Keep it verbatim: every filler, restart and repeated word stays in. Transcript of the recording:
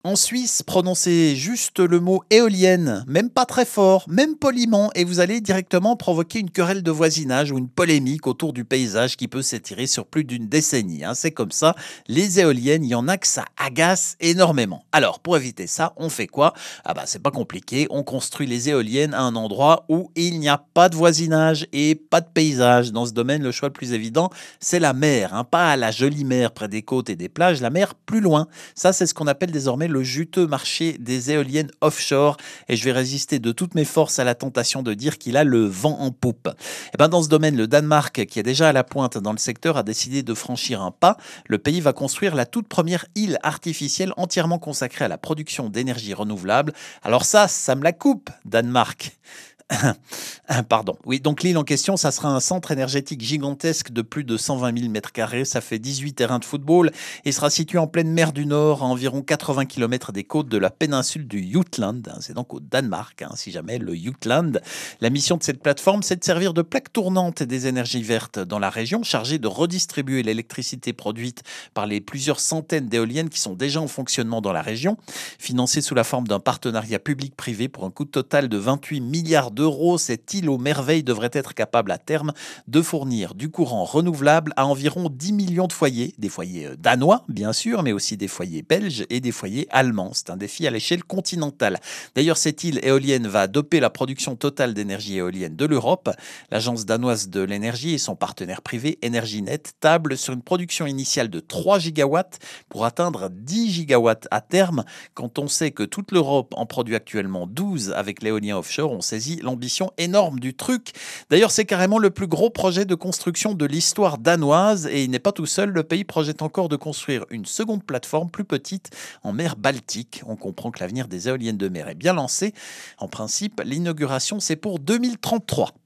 En Suisse, prononcez juste le mot éolienne, même pas très fort, même poliment, et vous allez directement provoquer une querelle de voisinage ou une polémique autour du paysage qui peut s'étirer sur plus d'une décennie, hein. C'est comme ça, les éoliennes, il y en a que ça agace énormément. Alors, pour éviter ça, on fait quoi? Ah bah c'est pas compliqué, on construit les éoliennes à un endroit où il n'y a pas de voisinage et pas de paysage. Dans ce domaine, le choix le plus évident, c'est la mer, hein, pas la jolie mer près des côtes et des plages, la mer plus loin. Ça, c'est ce qu'on appelle désormais le juteux marché des éoliennes offshore. Et je vais résister de toutes mes forces à la tentation de dire qu'il a le vent en poupe. Et ben dans ce domaine, le Danemark, qui est déjà à la pointe dans le secteur, a décidé de franchir un pas. Le pays va construire la toute première île artificielle entièrement consacrée à la production d'énergie renouvelable. Alors ça, ça me la coupe, Danemark. Pardon. Oui, donc l'île en question, ça sera un centre énergétique gigantesque de plus de cent vingt mille mètres carrés. Ça fait dix-huit terrains de football et sera situé en pleine mer du Nord, à environ quatre-vingts kilomètres des côtes de la péninsule du Jutland. C'est donc au Danemark, hein, si jamais le Jutland. La mission de cette plateforme, c'est de servir de plaque tournante des énergies vertes dans la région, chargée de redistribuer l'électricité produite par les plusieurs centaines d'éoliennes qui sont déjà en fonctionnement dans la région. Financée sous la forme d'un partenariat public-privé pour un coût total de vingt-huit milliards d'euros, cette île aux merveilles devrait être capable à terme de fournir du courant renouvelable à environ dix millions de foyers, des foyers euh, danois bien sûr, mais aussi des foyers belges et des foyers allemands. C'est un défi à l'échelle continentale. D'ailleurs, cette île éolienne va doper la production totale d'énergie éolienne de l'Europe. L'agence danoise de l'énergie et son partenaire privé Energinet tablent sur une production initiale de trois gigawatts pour atteindre dix gigawatts à terme. Quand on sait que toute l'Europe en produit actuellement douze avec l'éolien offshore, on saisit l'ambition énorme du truc. D'ailleurs, c'est carrément le plus gros projet de construction de l'histoire danoise et il n'est pas tout seul. Le pays projette encore de construire une seconde plateforme plus petite en mer Baltique. On comprend que l'avenir des éoliennes de mer est bien lancé. En principe, l'inauguration, c'est pour deux mille trente-trois.